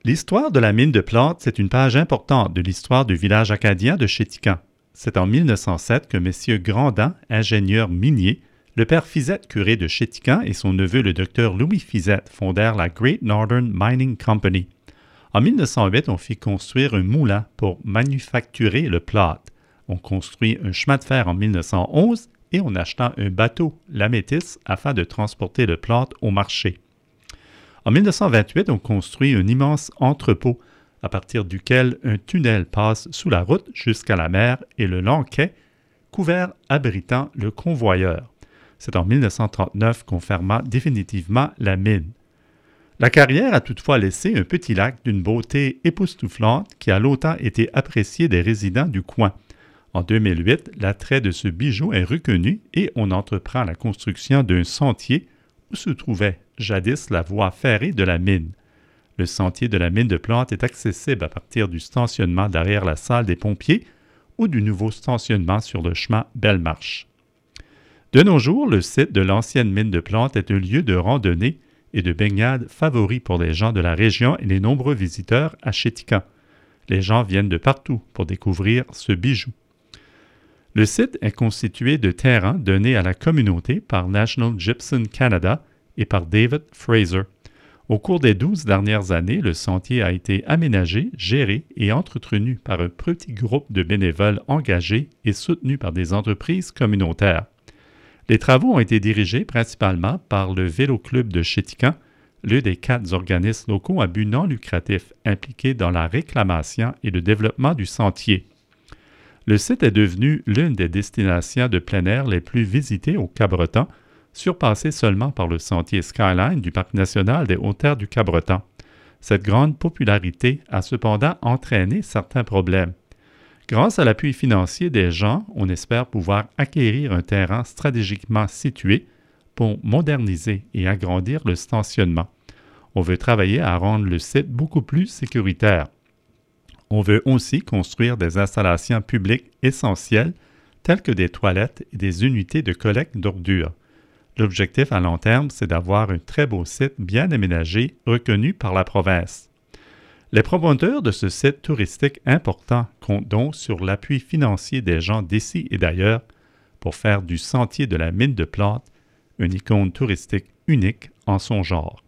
L'histoire de la mine de Plante, c'est une page importante de l'histoire du village acadien de Chéticamp. C'est en 1907 que messieurs Grandin, ingénieurs miniers, le père Fizette, curé de Chéticamp, et son neveu le docteur Louis Fizette fondèrent la Great Northern Mining Company. En 1908, on fit construire un moulin pour manufacturer le plâtre. On construit un chemin de fer en 1911 et on acheta un bateau, l'Amétis, afin de transporter le plâtre au marché. En 1928, on construit un immense entrepôt à partir duquel un tunnel passe sous la route jusqu'à la mer et le long quai, couvert abritant le convoyeur. C'est en 1939 qu'on ferma définitivement la mine. La carrière a toutefois laissé un petit lac d'une beauté époustouflante qui a longtemps été apprécié des résidents du coin. En 2008, l'attrait de ce bijou est reconnu et on entreprend la construction d'un sentier où se trouvait jadis la voie ferrée de la mine. Le sentier de la mine de Plante est accessible à partir du stationnement derrière la salle des pompiers ou du nouveau stationnement sur le chemin Bellemarche. De nos jours, le site de l'ancienne mine de Plante est un lieu de randonnée et de baignade favori pour les gens de la région et les nombreux visiteurs à Chéticamp. Les gens viennent de partout pour découvrir ce bijou. Le site est constitué de terrains donnés à la communauté par National Gypsum Canada et par David Fraser. Au cours des 12 dernières années, le sentier a été aménagé, géré et entretenu par un petit groupe de bénévoles engagés et soutenus par des entreprises communautaires. Les travaux ont été dirigés principalement par le Vélo Club de Chéticamp, l'un des 4 organismes locaux à but non lucratif impliqués dans la réclamation et le développement du sentier. Le site est devenu l'une des destinations de plein air les plus visitées au Cabreton, surpassé seulement par le sentier Skyline du Parc national des Hautes-Terres du Cabreton. Cette grande popularité a cependant entraîné certains problèmes. Grâce à l'appui financier des gens, on espère pouvoir acquérir un terrain stratégiquement situé pour moderniser et agrandir le stationnement. On veut travailler à rendre le site beaucoup plus sécuritaire. On veut aussi construire des installations publiques essentielles telles que des toilettes et des unités de collecte d'ordures. L'objectif à long terme, c'est d'avoir un très beau site bien aménagé, reconnu par la province. Les promoteurs de ce site touristique important comptent donc sur l'appui financier des gens d'ici et d'ailleurs pour faire du sentier de la mine de Plante une icône touristique unique en son genre.